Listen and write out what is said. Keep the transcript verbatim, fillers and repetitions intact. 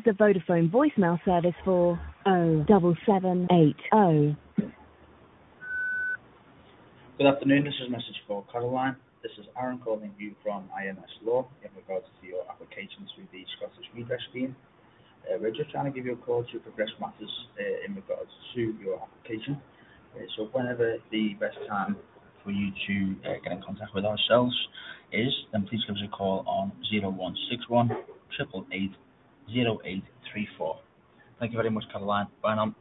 is the Vodafone voicemail service for oh seven seven eight oh. Good afternoon, this is a message for Caroline. This is Aaron calling you from I M S Law in regards to your application through the Scottish Redress Scheme. Uh, we're just trying to give you a call to progress matters uh, in regards to your application. Uh, so whenever the best time for you to uh, get in contact with ourselves is, then please give us a call on zero one six one, eight eight eight, zero eight three four. Thank you very much, Caroline. Bye now.